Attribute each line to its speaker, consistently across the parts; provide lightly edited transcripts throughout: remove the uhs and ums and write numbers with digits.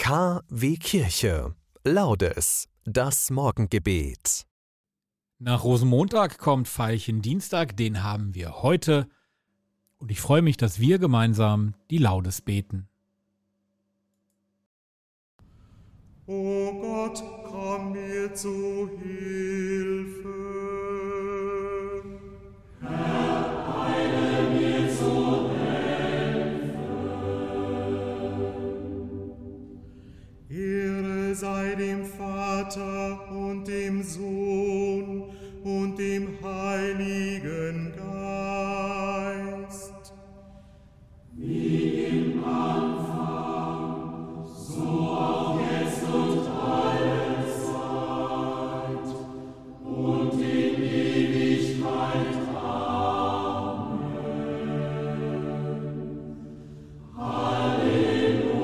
Speaker 1: KW Kirche. Laudes, das Morgengebet.
Speaker 2: Nach Rosenmontag kommt Veilchendienstag, den haben wir heute. Und ich freue mich, dass wir gemeinsam die Laudes beten.
Speaker 3: O Gott, komm mir zu Hilfe. Herr, eile mir zu Hilfe. Ehre sei dem Vater und dem Sohn und dem Heiligen Geist. Wie im Anfang, so auch jetzt und alle Zeit und in Ewigkeit. Amen. Halleluja.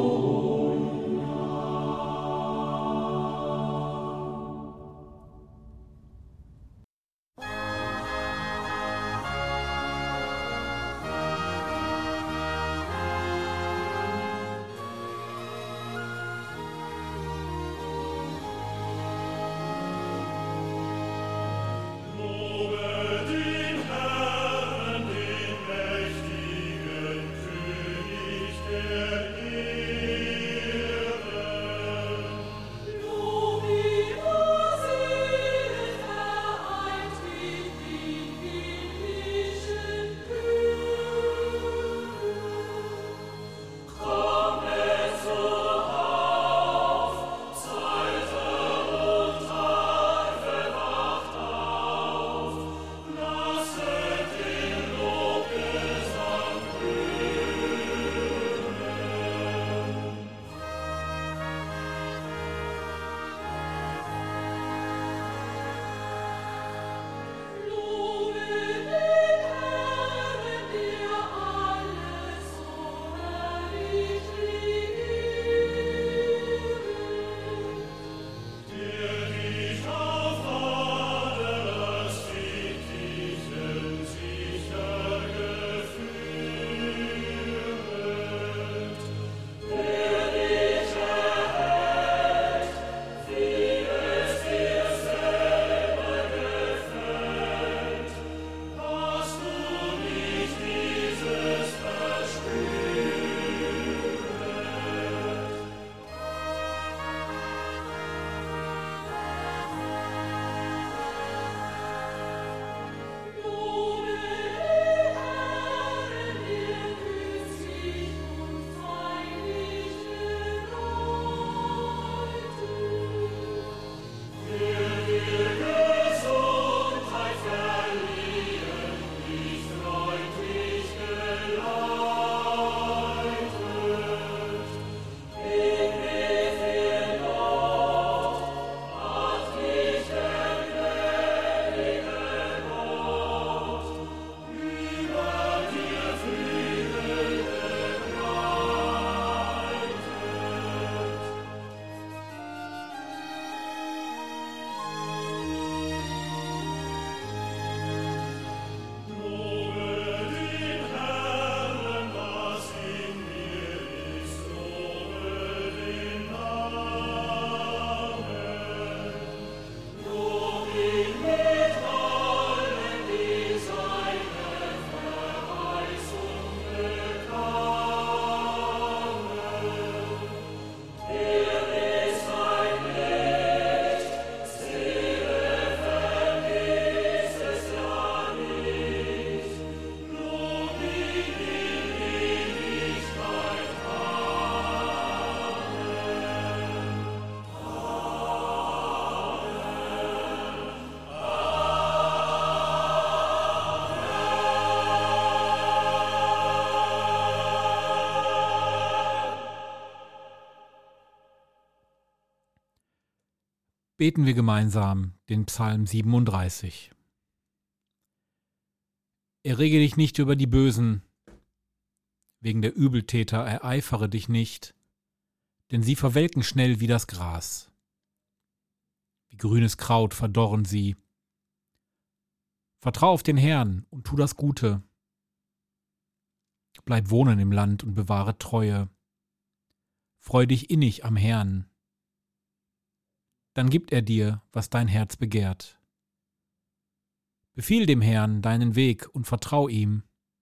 Speaker 2: Beten wir gemeinsam den Psalm 37. Errege dich nicht über die Bösen, wegen der Übeltäter ereifere dich nicht, denn sie verwelken schnell wie das Gras. Wie grünes Kraut verdorren sie. Vertrau auf den Herrn und tu das Gute. Bleib wohnen im Land und bewahre Treue. Freu dich innig am Herrn. Dann gibt er dir, was dein Herz begehrt. Befiehl dem Herrn deinen Weg und vertrau ihm.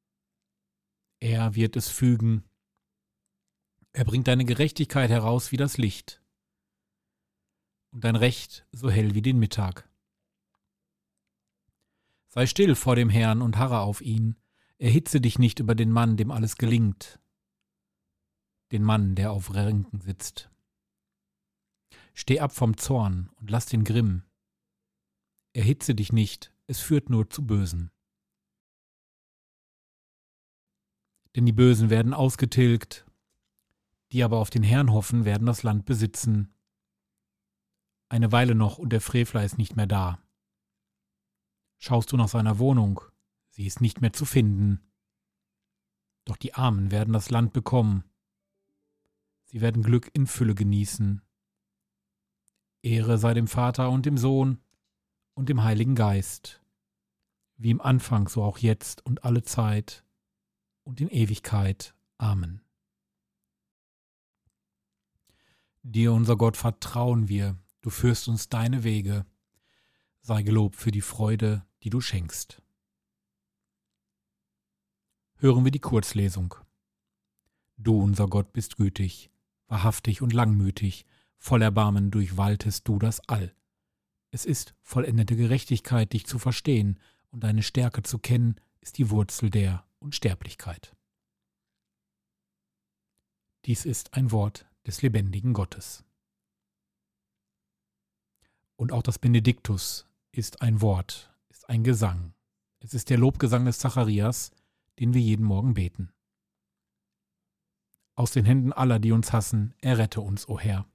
Speaker 2: Er wird es fügen. Er bringt deine Gerechtigkeit heraus wie das Licht und dein Recht so hell wie den Mittag. Sei still vor dem Herrn und harre auf ihn. Erhitze dich nicht über den Mann, dem alles gelingt, den Mann, der auf Ränken sitzt. Steh ab vom Zorn und lass den Grimm. Erhitze dich nicht, es führt nur zu Bösen. Denn die Bösen werden ausgetilgt, die aber auf den Herrn hoffen, werden das Land besitzen. Eine Weile noch und der Frevler ist nicht mehr da. Schaust du nach seiner Wohnung, sie ist nicht mehr zu finden. Doch die Armen werden das Land bekommen. Sie werden Glück in Fülle genießen. Ehre sei dem Vater und dem Sohn und dem Heiligen Geist, wie im Anfang, so auch jetzt und alle Zeit und in Ewigkeit. Amen. Dir, unser Gott, vertrauen wir, du führst uns deine Wege. Sei gelobt für die Freude, die du schenkst. Hören wir die Kurzlesung. Du, unser Gott, bist gütig, wahrhaftig und langmütig, voll Erbarmen durchwaltest du das All. Es ist vollendete Gerechtigkeit, dich zu verstehen, und deine Stärke zu kennen, ist die Wurzel der Unsterblichkeit. Dies ist ein Wort des lebendigen Gottes. Und auch das Benediktus ist ein Wort, ist ein Gesang. Es ist der Lobgesang des Zacharias, den wir jeden Morgen beten. Aus den Händen aller, die uns hassen, errette uns, o Herr.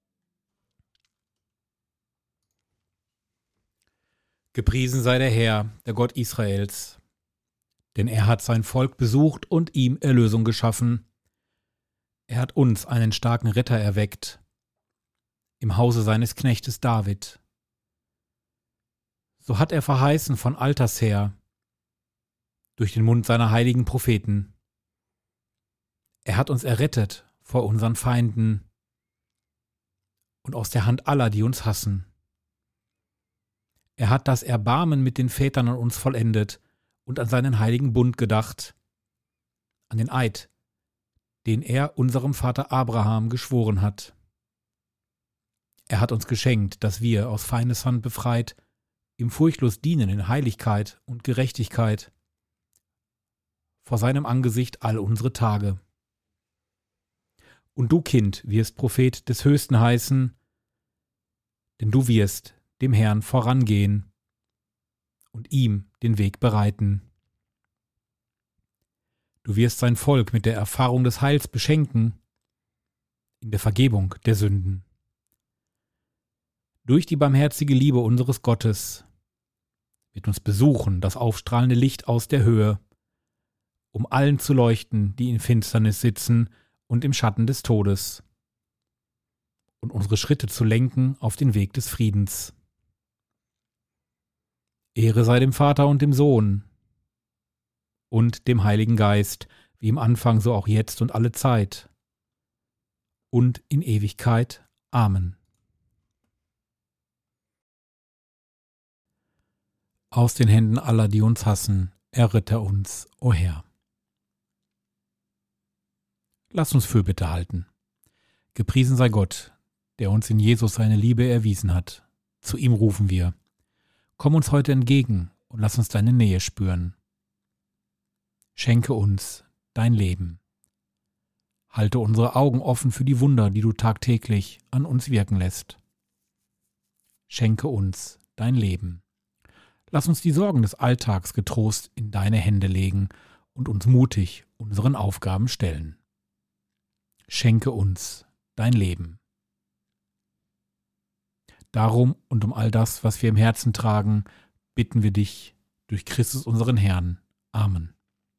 Speaker 2: Gepriesen sei der Herr, der Gott Israels, denn er hat sein Volk besucht und ihm Erlösung geschaffen. Er hat uns einen starken Retter erweckt, im Hause seines Knechtes David. So hat er verheißen von alters her, durch den Mund seiner heiligen Propheten. Er hat uns errettet vor unseren Feinden und aus der Hand aller, die uns hassen. Er hat das Erbarmen mit den Vätern an uns vollendet und an seinen heiligen Bund gedacht, an den Eid, den er unserem Vater Abraham geschworen hat. Er hat uns geschenkt, dass wir aus Feindeshand befreit, ihm furchtlos dienen in Heiligkeit und Gerechtigkeit, vor seinem Angesicht all unsere Tage. Und du, Kind, wirst Prophet des Höchsten heißen, denn du wirst dem Herrn vorangehen und ihm den Weg bereiten. Du wirst sein Volk mit der Erfahrung des Heils beschenken, in der Vergebung der Sünden. Durch die barmherzige Liebe unseres Gottes wird uns besuchen das aufstrahlende Licht aus der Höhe, um allen zu leuchten, die in Finsternis sitzen und im Schatten des Todes, und unsere Schritte zu lenken auf den Weg des Friedens. Ehre sei dem Vater und dem Sohn und dem Heiligen Geist, wie im Anfang, so auch jetzt und alle Zeit und in Ewigkeit. Amen. Aus den Händen aller, die uns hassen, erritte uns, o Herr. Lass uns Fürbitte halten. Gepriesen sei Gott, der uns in Jesus seine Liebe erwiesen hat. Zu ihm rufen wir. Komm uns heute entgegen und lass uns deine Nähe spüren. Schenke uns dein Leben. Halte unsere Augen offen für die Wunder, die du tagtäglich an uns wirken lässt. Schenke uns dein Leben. Lass uns die Sorgen des Alltags getrost in deine Hände legen und uns mutig unseren Aufgaben stellen. Schenke uns dein Leben. Darum und um all das, was wir im Herzen tragen, bitten wir dich durch Christus unseren Herrn. Amen.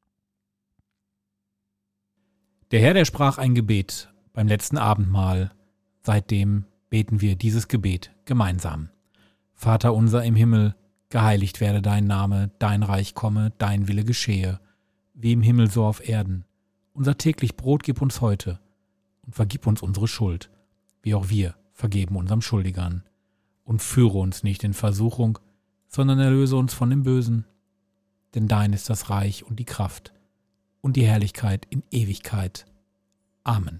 Speaker 2: Der Herr, der sprach ein Gebet beim letzten Abendmahl. Seitdem beten wir dieses Gebet gemeinsam. Vater unser im Himmel, geheiligt werde dein Name, dein Reich komme, dein Wille geschehe, wie im Himmel so auf Erden. Unser täglich Brot gib uns heute und vergib uns unsere Schuld, wie auch wir vergeben unserem Schuldigern. Und führe uns nicht in Versuchung, sondern erlöse uns von dem Bösen. Denn dein ist das Reich und die Kraft und die Herrlichkeit in Ewigkeit. Amen.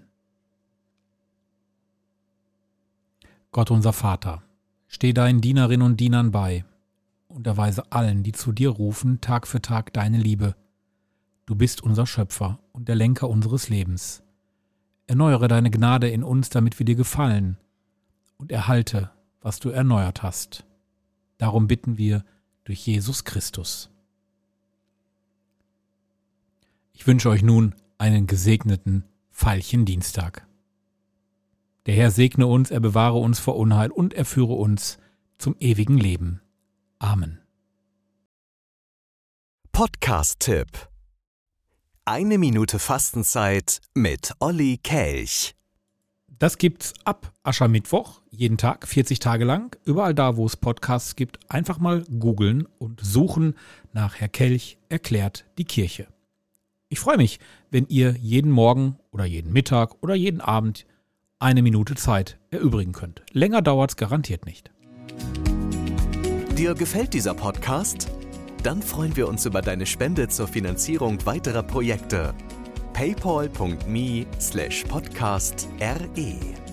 Speaker 2: Gott unser Vater, steh deinen Dienerinnen und Dienern bei und erweise allen, die zu dir rufen, Tag für Tag deine Liebe. Du bist unser Schöpfer und der Lenker unseres Lebens. Erneuere deine Gnade in uns, damit wir dir gefallen, und erhalte, was du erneuert hast. Darum bitten wir durch Jesus Christus. Ich wünsche euch nun einen gesegneten Veilchendienstag. Der Herr segne uns, er bewahre uns vor Unheil und er führe uns zum ewigen Leben. Amen.
Speaker 1: Podcast-Tipp: 1 Minute Fastenzeit mit Olli Kelch.
Speaker 2: Das gibt's ab Aschermittwoch, jeden Tag, 40 Tage lang. Überall da, wo es Podcasts gibt, einfach mal googeln und suchen nach Herr Kelch erklärt die Kirche. Ich freue mich, wenn ihr jeden Morgen oder jeden Mittag oder jeden Abend 1 Minute Zeit erübrigen könnt. Länger dauert's garantiert nicht.
Speaker 1: Dir gefällt dieser Podcast? Dann freuen wir uns über deine Spende zur Finanzierung weiterer Projekte. paypal.me/podcastre